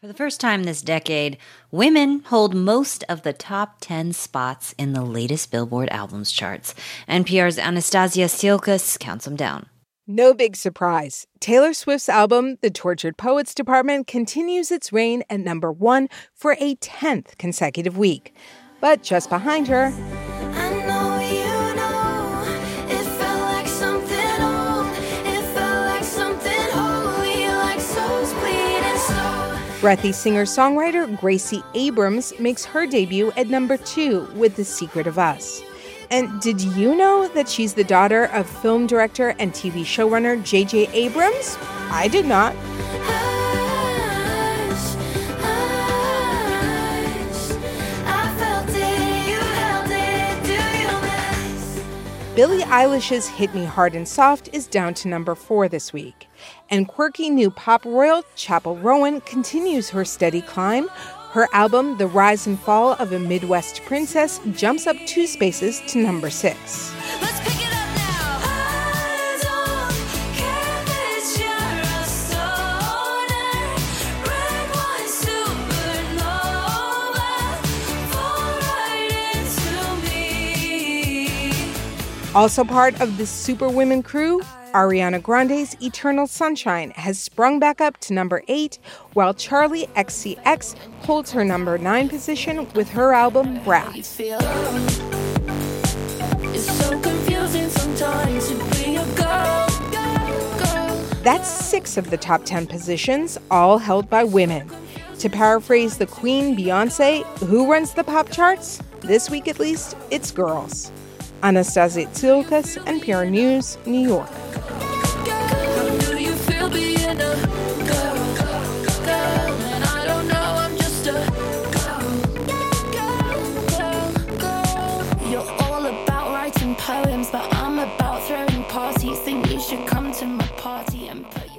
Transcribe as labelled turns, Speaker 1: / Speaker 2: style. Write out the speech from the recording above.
Speaker 1: For the first time this decade, women hold most of the top 10 spots in the latest Billboard albums charts. NPR's Anastasia Stielkus counts them down.
Speaker 2: No big surprise. Taylor Swift's album, The Tortured Poets Department, continues its reign at number 1 for a 10th consecutive week. But just behind her, breathy singer-songwriter Gracie Abrams makes her debut at number 2 with The Secret of Us. And did you know that she's the daughter of film director and TV showrunner J.J. Abrams? I did not. Billie Eilish's Hit Me Hard and Soft is down to number 4 this week. And quirky new pop royal Chappell Rowan continues her steady climb. Her album, The Rise and Fall of a Midwest Princess, jumps up 2 spaces to number 6.
Speaker 3: Let's pick it up now. I don't care if you're a stoner. Red wine supernova. Fall right into me.
Speaker 2: Also part of the Superwomen crew, Ariana Grande's Eternal Sunshine has sprung back up to number 8, while Charli XCX holds her number 9 position with her album Brat.
Speaker 3: It's so confusing sometimes to be a girl.
Speaker 2: That's 6 of the top 10 positions, all held by women. To paraphrase the Queen, Beyoncé, who runs the pop charts? This week at least, it's girls. Anastasia Stielkus, NPR News, New York.
Speaker 3: Poems, but I'm about throwing parties. Think you should come to my party and put